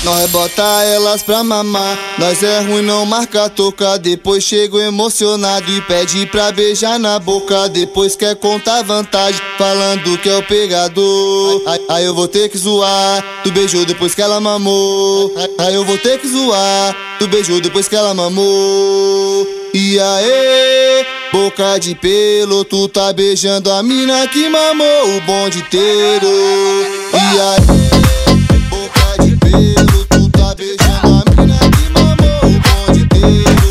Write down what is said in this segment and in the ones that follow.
Nós rebota elas pra mamar. Nós é ruim, não marca toca. Depois chego emocionado e pede pra beijar na boca. Depois quer contar vantagem, falando que é o pegador. Aí eu vou ter que zoar. Tu beijou depois que ela mamou. Aí eu vou ter que zoar. Tu beijou depois que ela mamou. E aí, boca de pelo, tu tá beijando a mina que mamou o bonde inteiro. E aí, boca de pelo, tu tá beijando a mina que mamou o bonde inteiro.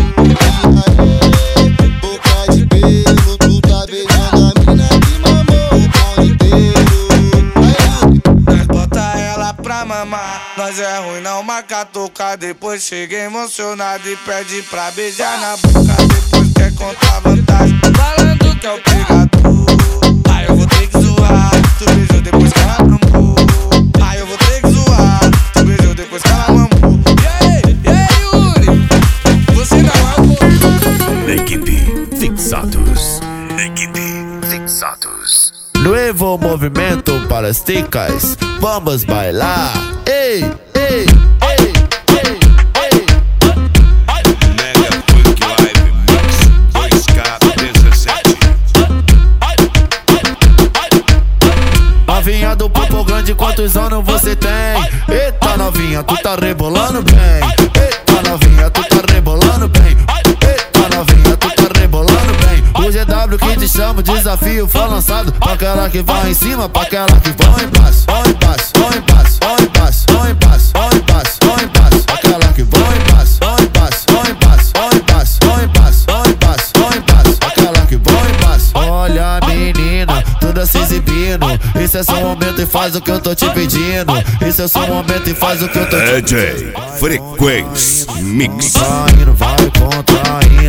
E aí, boca de pelo, tu tá beijando a mina que mamou o bonde inteiro. Nós bota ela pra mamar. Nós é ruim, não marca tocar. Depois chega emocionado e pede pra beijar na boca. Depois quer contar vantagem, falando que é o pegador. Aí eu vou ter que zoar. Tu beijou depois que ela mamou. Aí eu vou ter que zoar. Tu beijou depois que ela mamou. E aí, Yuri? Você não é o Equipe Fixados. Equipe Fixados. Nuevo movimento para as ticas. Vamos bailar. Ei, ei, ei, ei, ei. Mega Funk Live Mix 2K17. Novinha do Popo Grande, quantos anos você tem? Eita novinha, tu tá rebolando bem. Eita novinha, tu tá rebolando bem. Eita novinha, tu tá rebolando bem. O GW que te chama, o desafio foi lançado. Pra aquela que vai em cima, pra aquela que vai embaixo. Vai embaixo, vai embaixo, vai embaixo, vai embaixo, vai embaixo, vai embaixo. Aquela que vai embaixo, vai embaixo, vai embaixo, vai embaixo, vai embaixo, vai embaixo, vai embaixo. Aquela que vai embaixo. Olha menina, toda se exibindo. Isso é só um momento e faz o que eu tô te pedindo. Isso é só um momento e faz o que eu tô te pedindo. DJ Frequência Mix. Vai contraindo, vai contraindo.